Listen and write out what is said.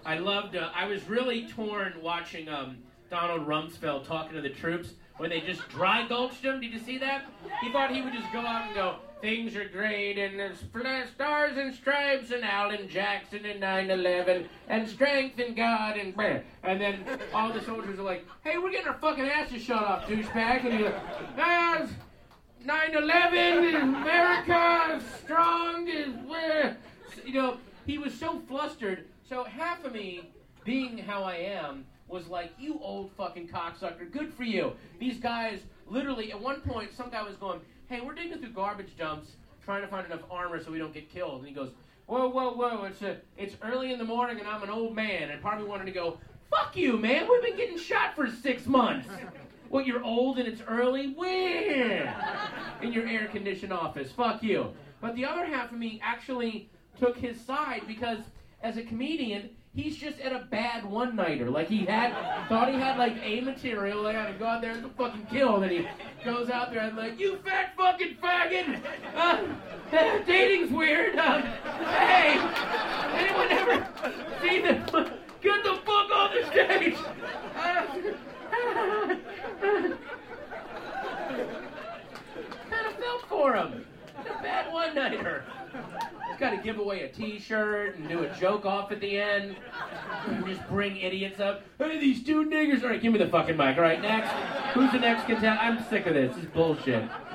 I was really torn watching Donald Rumsfeld talking to the troops when they just dry gulched him. Did you see that? He thought he would just go out and go, things are great, and there's stars and stripes, and Alan Jackson, and 9/11, and strength in God, and blah. And then all the soldiers are like, hey, we're getting our fucking asses shut off, douchebag. And he's like, 9/11, America, strong, you know, he was so flustered. So half of me, being how I am, was like, you old fucking cocksucker, good for you. These guys, literally, at one point, some guy was going, hey, we're digging through garbage dumps, trying to find enough armor so we don't get killed. And he goes, whoa, it's early in the morning and I'm an old man. And part of me wanted to go, fuck you, man, we've been getting shot for 6 months. What, you're old and it's early? Where? In your air-conditioned office, fuck you. But the other half of me actually took his side because, as a comedian, he's just at a bad one-nighter. Like, thought he had, like, A material. Like, I had to go out there and fucking kill. And then he goes out there and like, you fat fucking faggot! Dating's weird. Hey! Anyone ever see the... Get the fuck off the stage! Kind of felt for him. A bad one-nighter. Got to give away a t-shirt and do a joke off at the end and just bring idiots up. Hey, these two niggers. All right, give me the fucking mic. All right, next. Who's the next contestant? I'm sick of this. This is bullshit.